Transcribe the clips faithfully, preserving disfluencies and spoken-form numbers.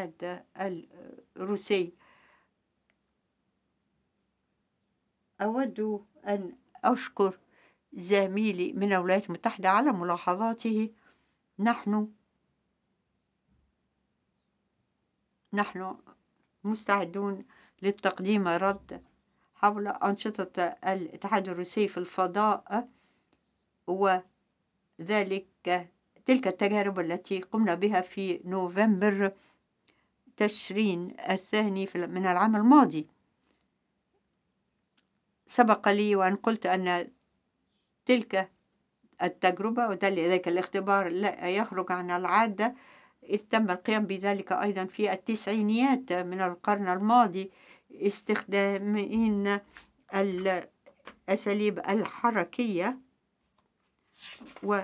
الاتحاد الروسي. أود أن أشكر زميلي من الولايات المتحدة على ملاحظاته. نحن نحن مستعدون للتقديم رد حول أنشطة الاتحاد الروسي في الفضاء، وذلك تلك التجارب التي قمنا بها في نوفمبر تشرين الثاني من العام الماضي. سبق لي وأن قلت أن تلك التجربة وذلك الاختبار لا يخرج عن العادة، إذ تم القيام بذلك أيضا في التسعينيات من القرن الماضي، استخدامين الأساليب الحركية، و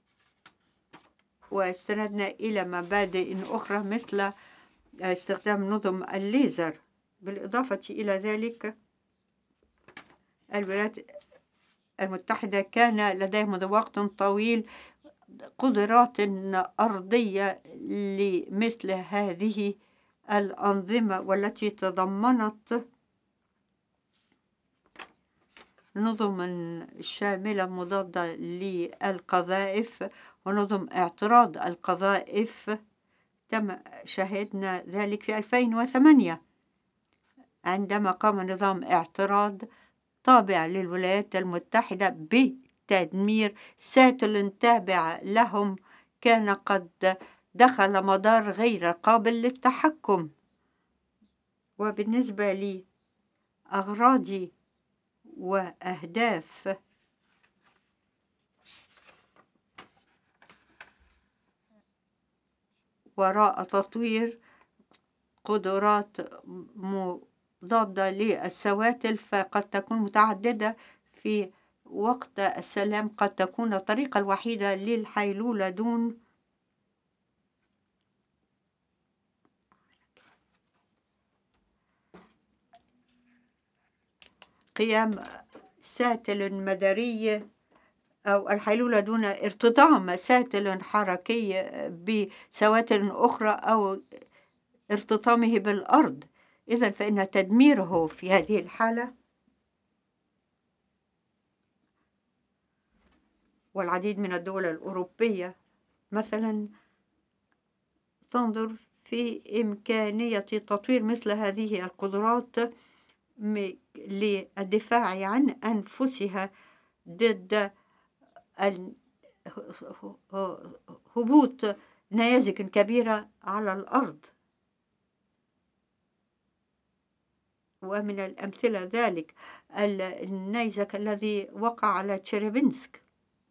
واستندنا إلى مبادئ أخرى مثل استخدام نظم الليزر. بالإضافة إلى ذلك، الولايات المتحدة كان لديه منذ وقت طويل قدرات أرضية لمثل هذه الأنظمة، والتي تضمنت نظم شاملة مضادة للقذائف ونظم اعتراض القذائف. تم شاهدنا ذلك في ألفين وثمانية عندما قام نظام اعتراض تابع للولايات المتحدة بتدمير ساتل تابع لهم كان قد دخل مدار غير قابل للتحكم. وبالنسبة لي أغراضي وأهداف وراء تطوير قدرات مضادة للسواتل فقد تكون متعددة. في وقت السلام قد تكون الطريقة الوحيدة للحيلولة دون قيام ساتل مداري، أو الحيلولة دون ارتطام ساتل حركي بسواتل أخرى أو ارتطامه بالأرض. إذن فإن تدميره في هذه الحالة، والعديد من الدول الأوروبية مثلا تنظر في إمكانية تطوير مثل هذه القدرات للدفاع عن أنفسها ضد هبوط نيازك كبيرة على الأرض. ومن الأمثلة ذلك النيزك الذي وقع على تشيريبينسك.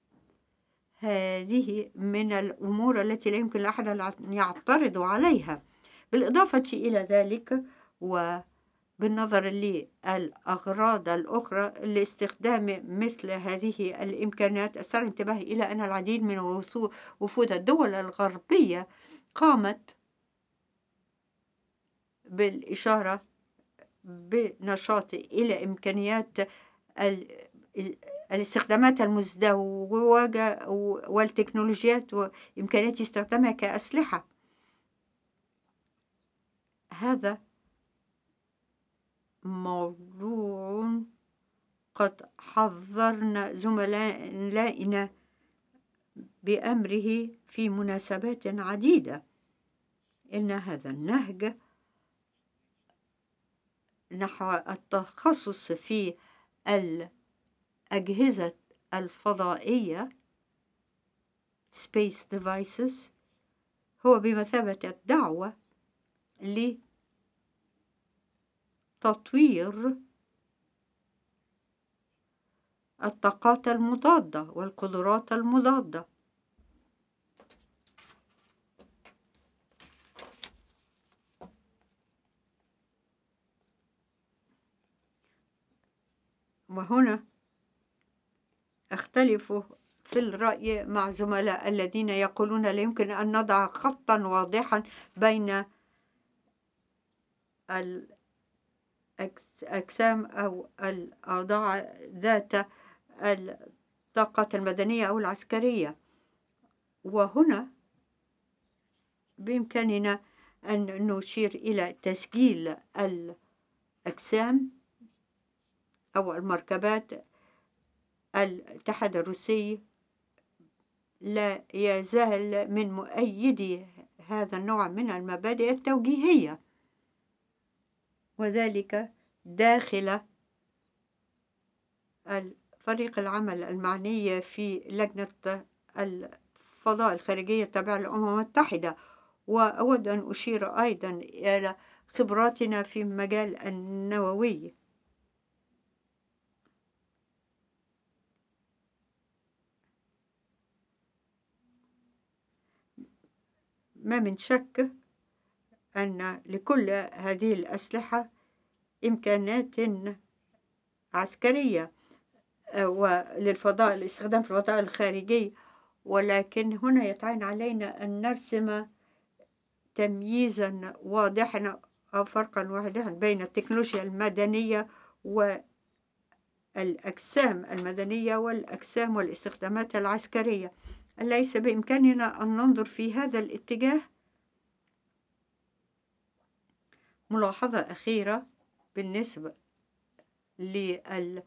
هذه من الأمور التي لا يمكن لأحد أن يعترض عليها. بالإضافة إلى ذلك، وبالنظر للأغراض الأخرى لاستخدام مثل هذه الإمكانات، أثار انتباهي إلى أن العديد من وفود الدول الغربية قامت بالإشارة بنشاط إلى إمكانيات الاستخدامات المزدوجة والتكنولوجيات وإمكانية استخدامها كأسلحة. هذا موضوع قد حذرنا زملائنا بأمره في مناسبات عديدة، إن هذا النهج نحو التخصص في الأجهزة الفضائية Space Devices هو بمثابة الدعوة لتطوير الطاقات المضادة والقدرات المضادة. وهنا أختلف في الرأي مع زملاء الذين يقولون لا يمكن أن نضع خطاً واضحاً بين الأجسام أو الأوضاع ذات الطاقة المدنية أو العسكرية. وهنا بإمكاننا أن نشير إلى تسجيل الأجسام أو المركبات. الاتحاد الروسي لا يزال من مؤيدي هذا النوع من المبادئ التوجيهية، وذلك داخل فريق العمل المعني في لجنة الفضاء الخارجية التابعة للأمم المتحدة. وأود أن أشير أيضا إلى خبراتنا في مجال النووي. ما من شك أن لكل هذه الأسلحة إمكانات عسكرية وللفضاء الاستخدام في الفضاء الخارجي، ولكن هنا يتعين علينا أن نرسم تمييزا واضحا أو فرقا واضحا بين التكنولوجيا المدنية والأجسام المدنية والأجسام والاستخدامات العسكرية. أليس بإمكاننا أن ننظر في هذا الاتجاه؟ ملاحظة أخيرة بالنسبة للطاقات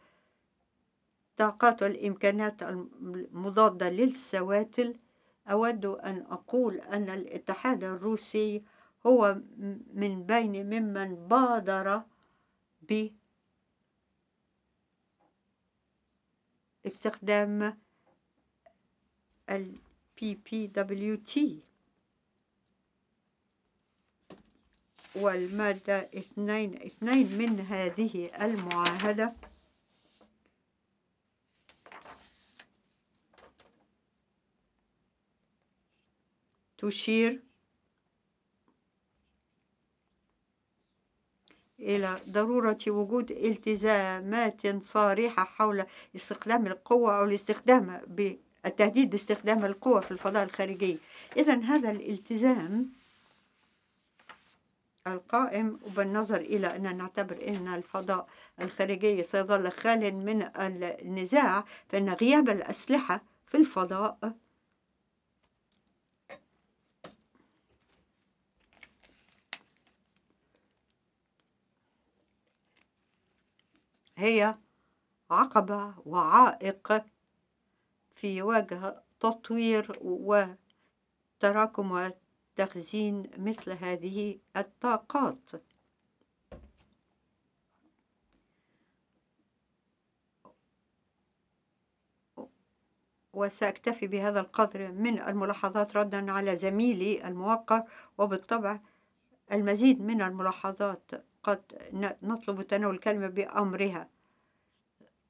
والإمكانات المضادة للسواتل. أود أن أقول أن الاتحاد الروسي هو من بين ممن بادر باستخدام ال بي بي دبليو تي، والمادة اثنين اثنين من هذه المعاهدة تشير إلى ضرورة وجود التزامات صارحة حول استخدام القوة أو الاستخدام بالتهديد باستخدام القوة في الفضاء الخارجي. إذن هذا الالتزام القائم بالنظر إلى أن نعتبر أن الفضاء الخارجي سيظل خال من النزاع، فإن غياب الأسلحة في الفضاء هي عقبة وعائق في وجه تطوير وتراكم وتخزين مثل هذه الطاقات. وسأكتفي بهذا القدر من الملاحظات ردًا على زميلي الموقر، وبالطبع المزيد من الملاحظات قد نطلب تناول الكلمة بأمرها.